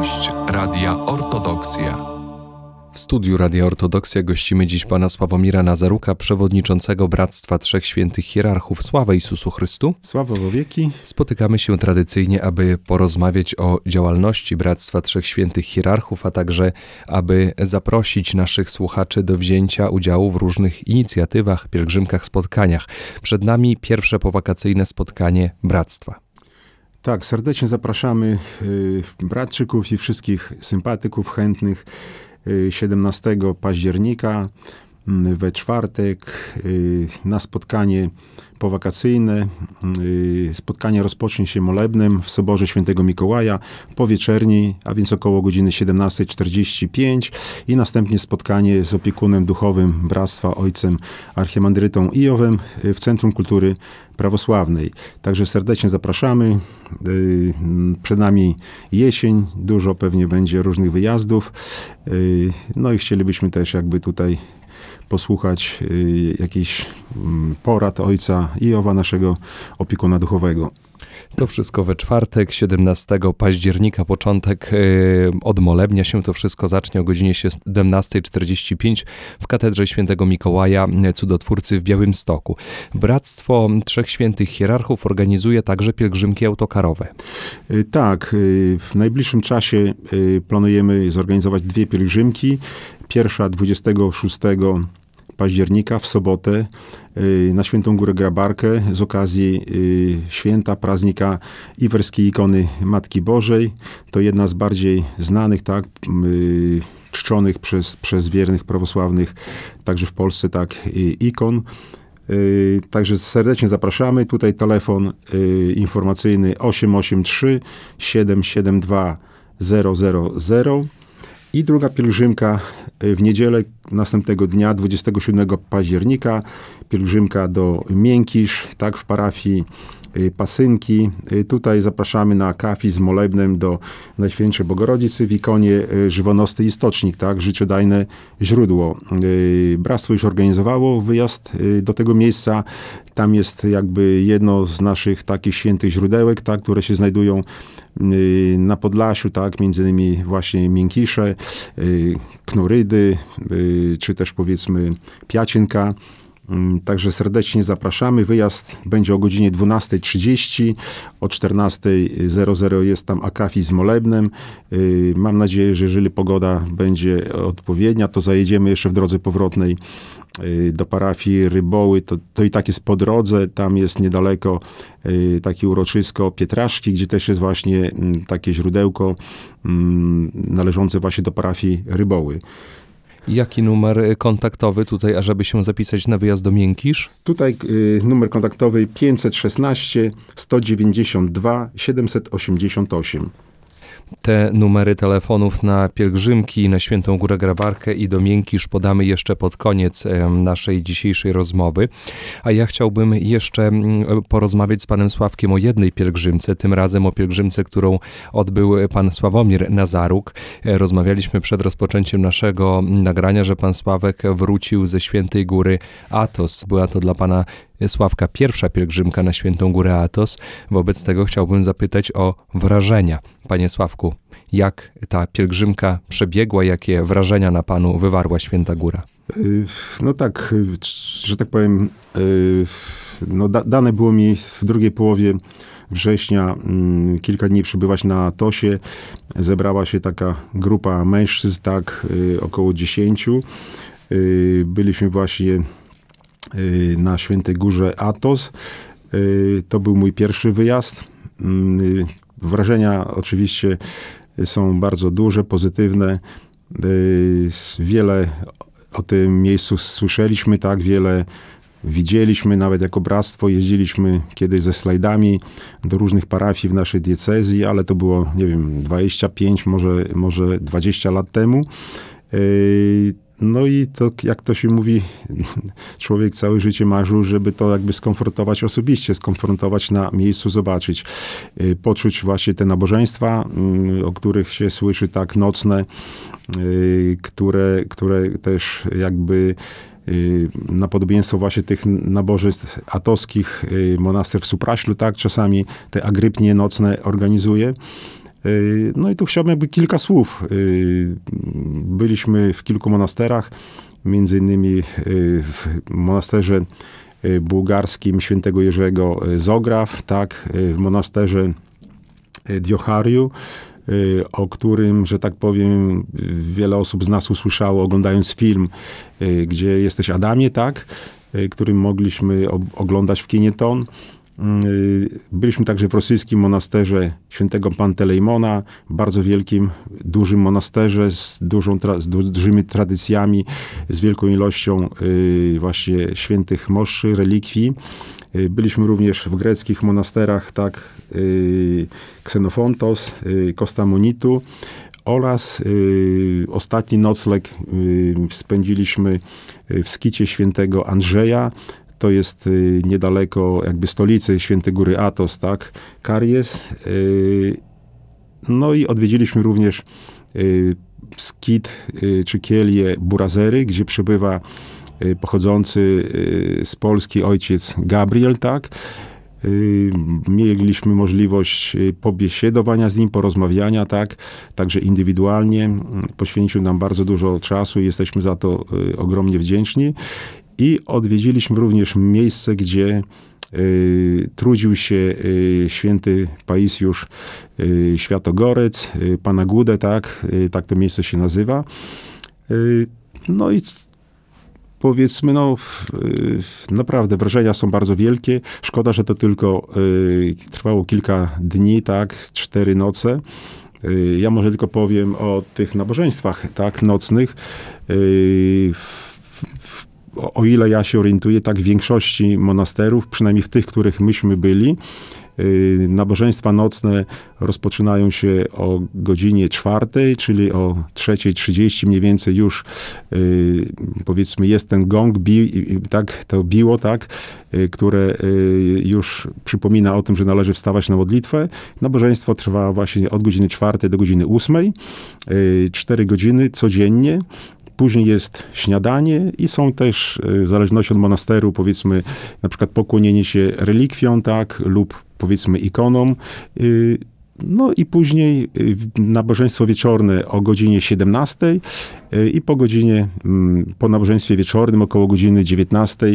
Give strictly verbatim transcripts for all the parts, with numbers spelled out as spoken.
Gość Radia Ortodoksja. W studiu Radia Ortodoksja gościmy dziś pana Sławomira Nazaruka, przewodniczącego Bractwa Trzech Świętych Hierarchów. Sława Jezusu Chrystu. Sława wo wieki. Spotykamy się tradycyjnie, aby porozmawiać o działalności Bractwa Trzech Świętych Hierarchów, a także aby zaprosić naszych słuchaczy do wzięcia udziału w różnych inicjatywach, pielgrzymkach, spotkaniach. Przed nami pierwsze powakacyjne spotkanie Bractwa. Tak, serdecznie zapraszamy y, bratczyków i wszystkich sympatyków chętnych siedemnastego października we czwartek na spotkanie powakacyjne. Spotkanie rozpocznie się molebnem w Soborze Świętego Mikołaja po wieczerni, a więc około godziny siedemnasta czterdzieści pięć i następnie spotkanie z opiekunem duchowym Bractwa ojcem archimandrytą Iowem w Centrum Kultury Prawosławnej. Także serdecznie zapraszamy. Przed nami jesień, dużo pewnie będzie różnych wyjazdów. No i chcielibyśmy też jakby tutaj posłuchać y, jakichś mm, porad ojca Iowa, naszego opiekuna duchowego. To wszystko we czwartek, siedemnastego października, początek yy, od molebnia się to wszystko zacznie o godzinie siedemnasta czterdzieści pięć w Katedrze Świętego Mikołaja Cudotwórcy w Białymstoku. Bractwo Trzech Świętych Hierarchów organizuje także pielgrzymki autokarowe. Yy, tak, yy, w najbliższym czasie yy, planujemy zorganizować dwie pielgrzymki. Pierwsza dwudziestego szóstego października w sobotę na Świętą Górę Grabarkę z okazji święta, praznika Iwerskiej Ikony Matki Bożej. To jedna z bardziej znanych, tak, czczonych przez, przez wiernych prawosławnych, także w Polsce, tak, ikon. Także serdecznie zapraszamy. Tutaj telefon informacyjny osiem osiem trzy siedem siedem dwa zero zero zero. I druga pielgrzymka w niedzielę następnego dnia, dwudziestego siódmego października, pielgrzymka do Miękisz, tak, w parafii Pasynki. Tutaj zapraszamy na kafizm z molebnem do Najświętszej Bogorodzicy w ikonie Żywonosty i Stocznik, tak, życiodajne źródło. Bractwo już organizowało wyjazd do tego miejsca. Tam jest jakby jedno z naszych takich świętych źródełek, tak, które się znajdują na Podlasiu, tak, między innymi właśnie Miękisze, Knurydy, czy też powiedzmy Piacinka. Także serdecznie zapraszamy. Wyjazd będzie o godzinie dwunasta trzydzieści. O czternasta zero zero jest tam akafizm z molebnem. Mam nadzieję, że jeżeli pogoda będzie odpowiednia, to zajedziemy jeszcze w drodze powrotnej do parafii Ryboły. To, to i tak jest po drodze. Tam jest niedaleko takie uroczysko Pietraszki, gdzie też jest właśnie takie źródełko należące właśnie do parafii Ryboły. Jaki numer kontaktowy tutaj, ażeby się zapisać na wyjazd do Miękisz? Tutaj y, numer kontaktowy pięćset szesnaście sto dziewięćdziesiąt dwa siedemset osiemdziesiąt osiem. Te numery telefonów na pielgrzymki na Świętą Górę Grabarkę i do Miękisz podamy jeszcze pod koniec naszej dzisiejszej rozmowy. A ja chciałbym jeszcze porozmawiać z panem Sławkiem o jednej pielgrzymce, tym razem o pielgrzymce, którą odbył pan Sławomir Nazaruk. Rozmawialiśmy przed rozpoczęciem naszego nagrania, że pan Sławek wrócił ze Świętej Góry Athos. Była to dla pana Sławka pierwsza pielgrzymka na Świętą Górę Athos. Wobec tego chciałbym zapytać o wrażenia. Panie Sławku, jak ta pielgrzymka przebiegła, jakie wrażenia na panu wywarła Święta Góra? No tak, że tak powiem, no da, dane było mi w drugiej połowie września kilka dni przebywać na Athosie. Zebrała się taka grupa mężczyzn, tak, około dziesięciu. Byliśmy właśnie na Świętej Górze Athos. To był mój pierwszy wyjazd. Wrażenia oczywiście są bardzo duże, pozytywne. Wiele o tym miejscu słyszeliśmy, tak, wiele widzieliśmy, nawet jako bractwo jeździliśmy kiedyś ze slajdami do różnych parafii w naszej diecezji, ale to było, nie wiem, dwadzieścia pięć, może, może dwadzieścia lat temu. No i to, jak to się mówi, człowiek całe życie marzył, żeby to jakby skonfrontować osobiście, skonfrontować na miejscu, zobaczyć, poczuć właśnie te nabożeństwa, o których się słyszy, tak, nocne, które, które też jakby na podobieństwo właśnie tych nabożeństw atowskich, monaster w Supraślu, tak, czasami te agrypnie nocne organizuje. No i tu chciałbym jakby kilka słów. Byliśmy w kilku monasterach, między innymi w monasterze bułgarskim świętego Jerzego Zograw, tak, w monasterze Diochariu, o którym, że tak powiem, wiele osób z nas usłyszało, oglądając film, gdzie jesteś Adamie, tak, którym mogliśmy oglądać w kinie Ton. Byliśmy także w rosyjskim monasterze świętego Pantelejmona, bardzo wielkim, dużym monasterze z, dużą, z dużymi tradycjami, z wielką ilością właśnie świętych moszy, relikwii. Byliśmy również w greckich monasterach, tak, Ksenofontos, Kostamonitu oraz y, ostatni nocleg y, spędziliśmy w skicie świętego Andrzeja. To jest y, niedaleko jakby stolicy Świętej Góry Athos, tak, Karies. Y, no i odwiedziliśmy również y, skit y, czy kielię Burazery, gdzie przebywa y, pochodzący y, z Polski ojciec Gabriel, tak. Mieliśmy możliwość pobiesiodowania z nim, porozmawiania, tak, także indywidualnie. Poświęcił nam bardzo dużo czasu i jesteśmy za to ogromnie wdzięczni. I odwiedziliśmy również miejsce, gdzie y, trudził się y, święty Paisjusz y, Świętogorec, y, Panagudę, tak, y, tak to miejsce się nazywa. Y, no i powiedzmy, no naprawdę wrażenia są bardzo wielkie. Szkoda, że to tylko y, trwało kilka dni, tak, cztery noce. Y, ja może tylko powiem o tych nabożeństwach, tak, nocnych. Y, w, w, o ile ja się orientuję, tak w większości monasterów, przynajmniej w tych, których myśmy byli, y, nabożeństwa nocne rozpoczynają się o godzinie czwartej, czyli o trzeciej trzydzieści mniej więcej już y, powiedzmy jest ten gong, bi, tak, to biło, tak, y, które y, już przypomina o tym, że należy wstawać na modlitwę. Nabożeństwo trwa właśnie od godziny czwartej do godziny ósmej, y, cztery godziny codziennie. Później jest śniadanie i są też, w zależności od monasteru, powiedzmy, na przykład pokłonienie się relikwiom, tak, lub powiedzmy ikonom. No i później nabożeństwo wieczorne o godzinie siedemnastej i po godzinie, po nabożeństwie wieczornym około godziny dziewiętnastej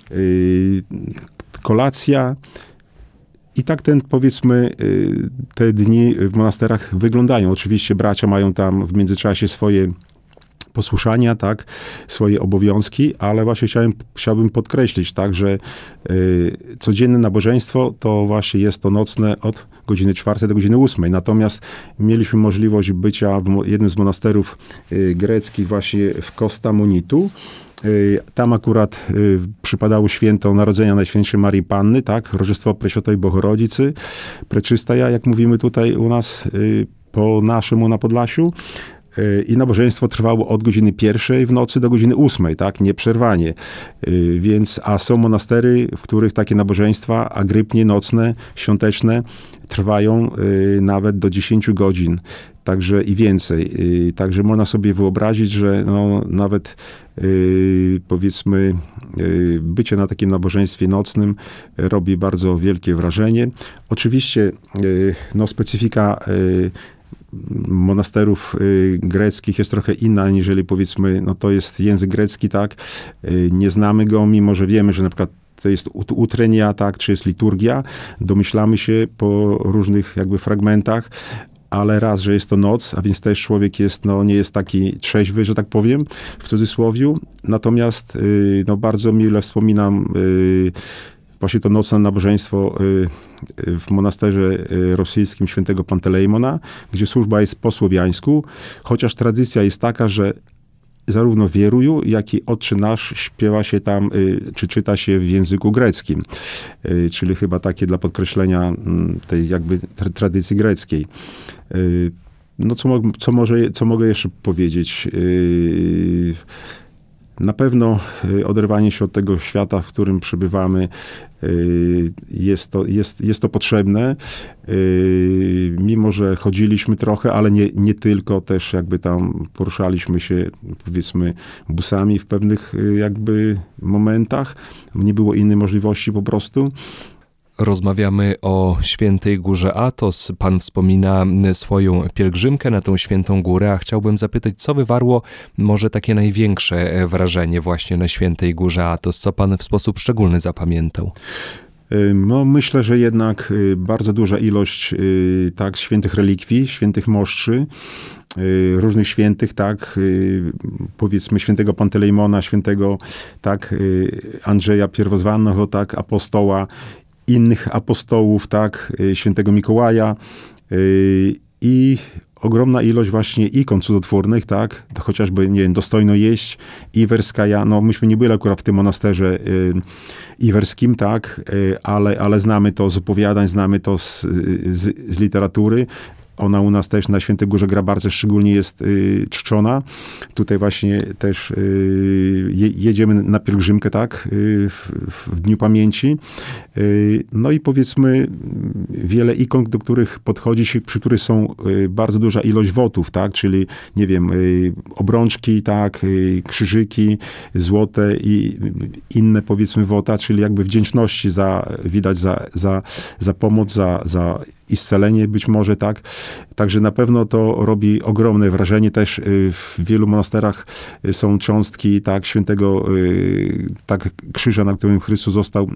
kolacja. I tak ten, powiedzmy, te dni w monasterach wyglądają. Oczywiście bracia mają tam w międzyczasie swoje posłuszania, tak, swoje obowiązki, ale właśnie chciałem, chciałbym podkreślić, tak, że y, codzienne nabożeństwo to właśnie jest to nocne od godziny czwartej do godziny ósmej. Natomiast mieliśmy możliwość bycia w jednym z monasterów y, greckich właśnie w Kostamonitu. Y, tam akurat y, przypadało święto Narodzenia Najświętszej Marii Panny, tak, Rożestwo Preświętej Bohorodzicy, Preczystaja, jak mówimy tutaj u nas y, po naszemu na Podlasiu. I nabożeństwo trwało od godziny pierwszej w nocy do godziny ósmej, tak, nieprzerwanie. Więc, a są monastery, w których takie nabożeństwa agrypnie, nocne, świąteczne trwają y, nawet do dziesięciu godzin, także i więcej. Y, także można sobie wyobrazić, że no, nawet y, powiedzmy y, bycie na takim nabożeństwie nocnym robi bardzo wielkie wrażenie. Oczywiście y, no, specyfika y, monasterów y, greckich jest trochę inna, aniżeli powiedzmy, no to jest język grecki, tak, y, nie znamy go, mimo że wiemy, że na przykład to jest utrenia, tak, czy jest liturgia, domyślamy się po różnych jakby fragmentach, ale raz, że jest to noc, a więc też człowiek jest, no nie jest taki trzeźwy, że tak powiem, w cudzysłowiu, natomiast y, no bardzo mile wspominam y, właśnie to nocne nabożeństwo w monasterze rosyjskim świętego Pantelejmona, gdzie służba jest po słowiańsku, chociaż tradycja jest taka, że zarówno wieruju, jak i Otcze Nasz śpiewa się tam, czy czyta się w języku greckim. Czyli chyba takie dla podkreślenia tej jakby tradycji greckiej. No co, co, może, co mogę jeszcze powiedzieć? Na pewno oderwanie się od tego świata, w którym przebywamy, jest to, jest, jest to potrzebne. Mimo że chodziliśmy trochę, ale nie, nie tylko, też jakby tam poruszaliśmy się, powiedzmy, busami w pewnych jakby momentach. Nie było innej możliwości po prostu. Rozmawiamy o Świętej Górze Athos. Pan wspomina swoją pielgrzymkę na tą Świętą Górę, a chciałbym zapytać, co wywarło może takie największe wrażenie właśnie na Świętej Górze Athos? Co pan w sposób szczególny zapamiętał? No, myślę, że jednak bardzo duża ilość tak, świętych relikwii, świętych moszczy, różnych świętych, tak, powiedzmy świętego Pantelejmona, świętego tak, Andrzeja Pierwozwannego, tak, apostoła, innych apostołów, tak, świętego Mikołaja i ogromna ilość właśnie ikon cudotwórnych, tak, to chociażby, nie wiem, Dostojno jeść, Iwerskaja, no myśmy nie byli akurat w tym monasterze y, iwerskim, tak, y, ale, ale znamy to z opowiadań, znamy to z, z, z literatury. Ona u nas też na Świętej Górze Grabarce szczególnie jest y, czczona. Tutaj właśnie też y, je, jedziemy na pielgrzymkę, tak, y, w, w Dniu Pamięci. Y, no i powiedzmy wiele ikon, do których podchodzi się, przy których są y, bardzo duża ilość wotów, tak, czyli nie wiem, y, obrączki, tak, y, krzyżyki złote i inne powiedzmy wota, czyli jakby wdzięczności za, widać za, za, za pomoc, za, za iscelenie być może, tak. Także na pewno to robi ogromne wrażenie. Też w wielu monasterach są cząstki, tak, świętego tak, krzyża, na którym Chrystus został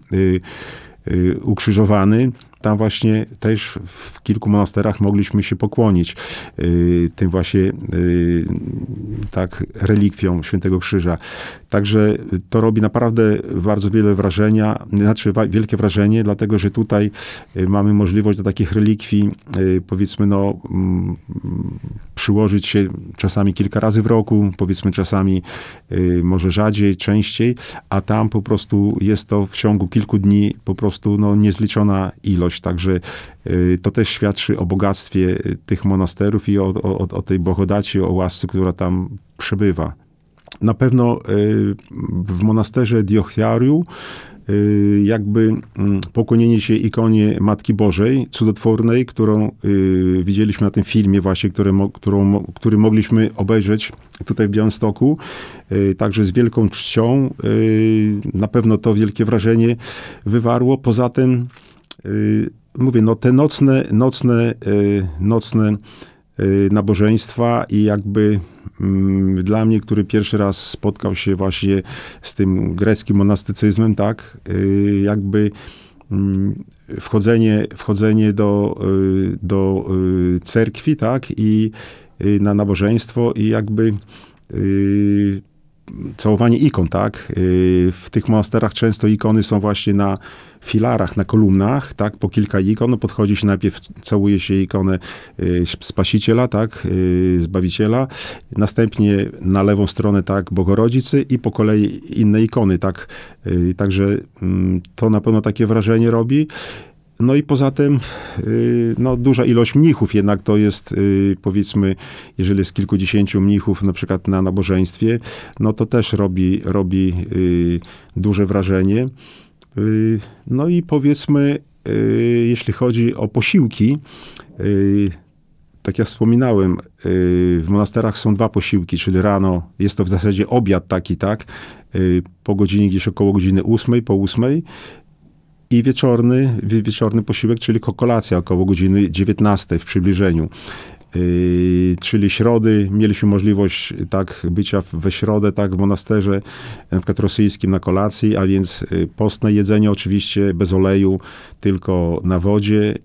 ukrzyżowany. Tam właśnie też w kilku monasterach mogliśmy się pokłonić y, tym właśnie y, tak relikwiom Świętego Krzyża. Także to robi naprawdę bardzo wiele wrażenia, znaczy wielkie wrażenie, dlatego że tutaj y, mamy możliwość do takich relikwii, y, powiedzmy, no mm, przyłożyć się czasami kilka razy w roku, powiedzmy czasami y, może rzadziej, częściej, a tam po prostu jest to w ciągu kilku dni po prostu no, niezliczona ilość. Także y, to też świadczy o bogactwie tych monasterów i o, o, o tej bohodaci, o łasce, która tam przebywa. Na pewno y, w monasterze Diochiariu y, jakby y, pokłonienie się ikonie Matki Bożej, cudotwórnej, którą y, widzieliśmy na tym filmie właśnie, który, mo, którą, który mogliśmy obejrzeć tutaj w Białymstoku, y, także z wielką czcią. Y, na pewno to wielkie wrażenie wywarło. Poza tym y, mówię, no te nocne, nocne, y, nocne y, nabożeństwa i jakby y, dla mnie, który pierwszy raz spotkał się właśnie z tym greckim monastycyzmem, tak, y, jakby y, wchodzenie, wchodzenie do, y, do y, cerkwi, tak, i y, na nabożeństwo i jakby y, całowanie ikon, tak? W tych monasterach często ikony są właśnie na filarach, na kolumnach, tak? Po kilka ikon. No podchodzi się najpierw, całuje się ikonę Spasiciela, tak? Zbawiciela. Następnie na lewą stronę, tak? Bogorodzicy i po kolei inne ikony, tak? Także to na pewno takie wrażenie robi. No i poza tym, no, duża ilość mnichów jednak to jest, powiedzmy, jeżeli jest kilkudziesięciu mnichów na przykład na nabożeństwie, no to też robi, robi duże wrażenie. No i powiedzmy, jeśli chodzi o posiłki, tak jak wspominałem, w monasterach są dwa posiłki, czyli rano jest to w zasadzie obiad taki, tak, po godzinie gdzieś około godziny ósmej, po ósmej, i wieczorny, wieczorny posiłek, czyli kolacja około godziny dziewiętnastej w przybliżeniu. Yy, czyli środy, mieliśmy możliwość tak bycia we środę, tak w monasterze, na przykład rosyjskim na kolacji, a więc postne jedzenie oczywiście bez oleju, tylko na wodzie. Yy,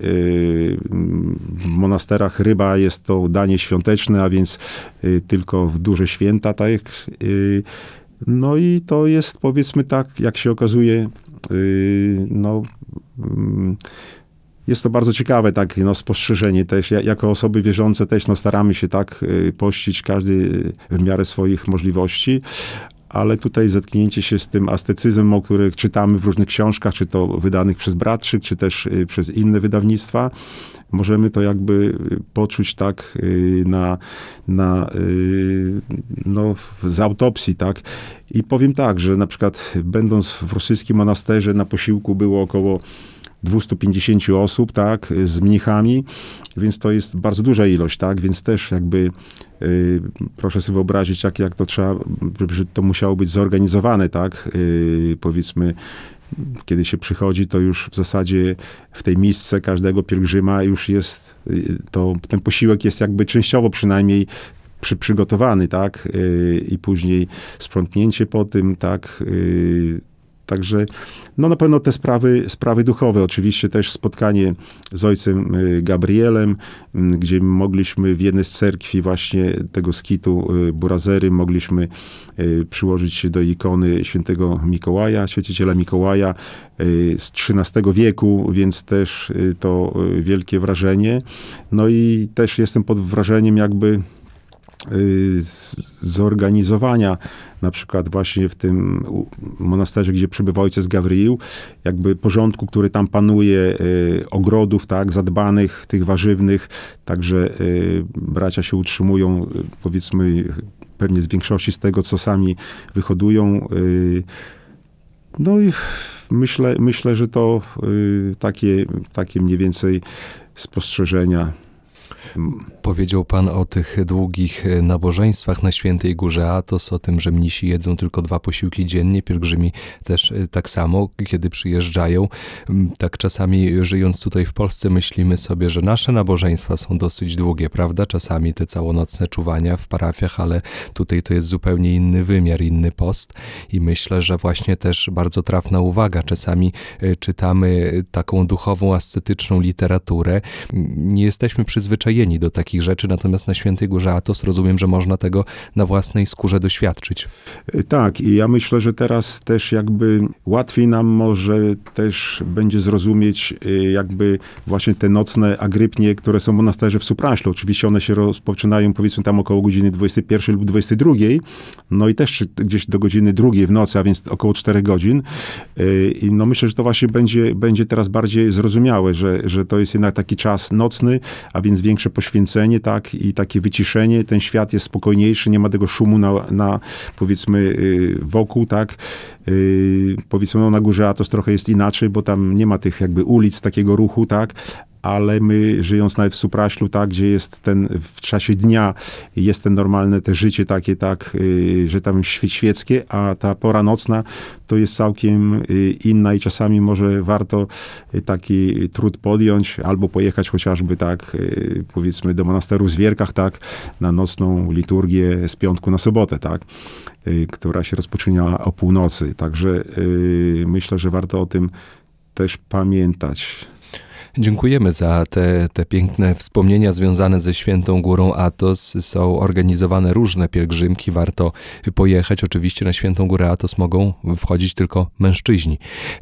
w monasterach ryba jest to danie świąteczne, a więc yy, tylko w duże święta, tak. Yy, no i to jest, powiedzmy tak, jak się okazuje, yy, no... Yy, Jest to bardzo ciekawe, tak, no, spostrzeżenie też. Ja, jako osoby wierzące też, no, staramy się tak y, pościć każdy w miarę swoich możliwości, ale tutaj zetknięcie się z tym ascetyzmem, o których czytamy w różnych książkach, czy to wydanych przez Bratczyk, czy też y, przez inne wydawnictwa, możemy to jakby poczuć tak y, na, na y, no, z autopsji, tak. I powiem tak, że na przykład będąc w rosyjskim monasterze na posiłku było około dwieście pięćdziesiąt osób, tak, z mnichami, więc to jest bardzo duża ilość, tak, więc też jakby y, proszę sobie wyobrazić, jak, jak to trzeba, że to musiało być zorganizowane, tak, y, powiedzmy kiedy się przychodzi, to już w zasadzie w tej misce każdego pielgrzyma już jest, to ten posiłek jest jakby częściowo przynajmniej przy, przygotowany, tak? I później sprzątnięcie po tym, tak? Także no na pewno te sprawy, sprawy duchowe. Oczywiście też spotkanie z ojcem Gabrielem, gdzie mogliśmy w jednej z cerkwi właśnie tego skitu Burazery, mogliśmy przyłożyć się do ikony świętego Mikołaja, święciciela Mikołaja z trzynastego wieku, więc też to wielkie wrażenie. No i też jestem pod wrażeniem jakby zorganizowania, na przykład właśnie w tym monasterze, gdzie przebywa ojciec Gawryil, jakby porządku, który tam panuje, ogrodów, tak, zadbanych, tych warzywnych, także bracia się utrzymują, powiedzmy, pewnie z większości z tego, co sami wyhodują. No i myślę, myślę, że to takie, takie mniej więcej spostrzeżenia. Powiedział pan o tych długich nabożeństwach na Świętej Górze Athos, o tym, że mnisi jedzą tylko dwa posiłki dziennie, pielgrzymi też tak samo, kiedy przyjeżdżają. Tak czasami żyjąc tutaj w Polsce myślimy sobie, że nasze nabożeństwa są dosyć długie, prawda? Czasami te całonocne czuwania w parafiach, ale tutaj to jest zupełnie inny wymiar, inny post i myślę, że właśnie też bardzo trafna uwaga. Czasami czytamy taką duchową, ascetyczną literaturę. Nie jesteśmy przyzwyczajeni do takich rzeczy, natomiast na Świętej Górze Athos rozumiem, że można tego na własnej skórze doświadczyć. Tak, i ja myślę, że teraz też jakby łatwiej nam może też będzie zrozumieć jakby właśnie te nocne agrypnie, które są w monasterze w Supraślu. Oczywiście one się rozpoczynają powiedzmy tam około godziny dwudziestej pierwszej lub dwudziestej drugiej, no i też gdzieś do godziny drugiej w nocy, a więc około czterech godzin. I no myślę, że to właśnie będzie, będzie teraz bardziej zrozumiałe, że, że to jest jednak taki czas nocny, a więc większe poświęcenie, tak, i takie wyciszenie. Ten świat jest spokojniejszy, nie ma tego szumu na, na powiedzmy, wokół, tak. Powiedzmy, no, na Górze Athos trochę jest inaczej, bo tam nie ma tych jakby ulic, takiego ruchu, tak. Ale my, żyjąc nawet w Supraślu, tak, gdzie jest ten, w czasie dnia jest ten normalne te życie takie, tak, y, że tam świe, świeckie, a ta pora nocna to jest całkiem y, inna i czasami może warto y, taki trud podjąć, albo pojechać chociażby, tak, y, powiedzmy do monasteru w Zwierkach, tak, na nocną liturgię z piątku na sobotę, tak, y, która się rozpoczyna o północy. Także y, myślę, że warto o tym też pamiętać. Dziękujemy za te, te piękne wspomnienia związane ze Świętą Górą Athos. Są organizowane różne pielgrzymki, warto pojechać. Oczywiście na Świętą Górę Athos mogą wchodzić tylko mężczyźni.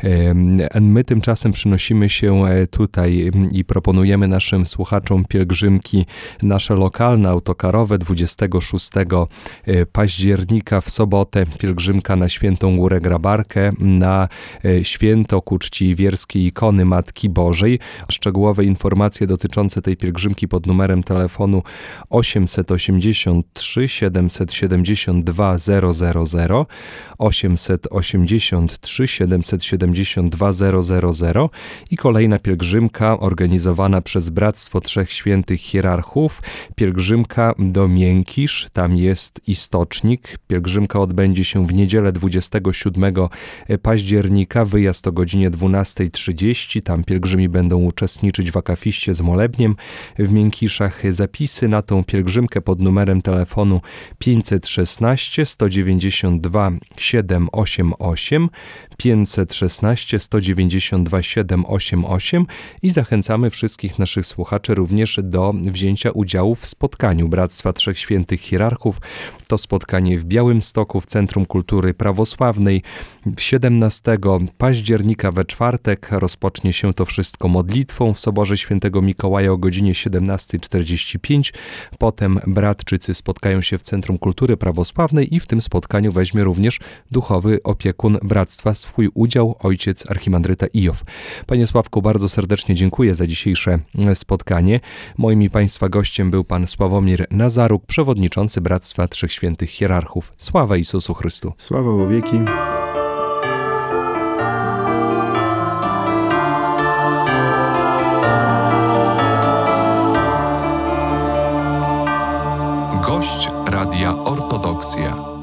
My tymczasem przynosimy się tutaj i proponujemy naszym słuchaczom pielgrzymki nasze lokalne, autokarowe. dwudziestego szóstego października w sobotę pielgrzymka na Świętą Górę Grabarkę, na święto ku czci wierskiej ikony Matki Bożej. Szczegółowe informacje dotyczące tej pielgrzymki pod numerem telefonu osiemset osiemdziesiąt trzy siedemset siedemdziesiąt dwa zero zero zero, osiemset osiemdziesiąt trzy siedemset siedemdziesiąt dwa zero zero zero i kolejna pielgrzymka organizowana przez Bractwo Trzech Świętych Hierarchów, pielgrzymka do Miękisz, tam jest istocznik. Pielgrzymka odbędzie się w niedzielę dwudziestego siódmego października, wyjazd o godzinie dwunastej trzydzieści, tam pielgrzymi będą uczestniczyć w akafiście z molebniem w Miękiszach. Zapisy na tą pielgrzymkę pod numerem telefonu pięćset szesnaście sto dziewięćdziesiąt dwa siedem osiem osiem, pięćset szesnaście sto dziewięćdziesiąt dwa siedem osiem osiem i zachęcamy wszystkich naszych słuchaczy również do wzięcia udziału w spotkaniu Bractwa Trzech Świętych Hierarchów. To spotkanie w Białymstoku w Centrum Kultury Prawosławnej siedemnastego października we czwartek. Rozpocznie się to wszystko modlitwą w Soborze Świętego Mikołaja o godzinie siedemnasta czterdzieści pięć. Potem bratczycy spotkają się w Centrum Kultury Prawosławnej i w tym spotkaniu weźmie również duchowy opiekun bractwa swój udział, ojciec archimandryta Ijow. Panie Sławku, bardzo serdecznie dziękuję za dzisiejsze spotkanie. Moim i Państwa gościem był pan Sławomir Nazaruk, przewodniczący Bractwa Trzech Świętych Hierarchów. Sława Jezusu Chrystu. Sława wo wieki. Gość Radia Ortodoksja.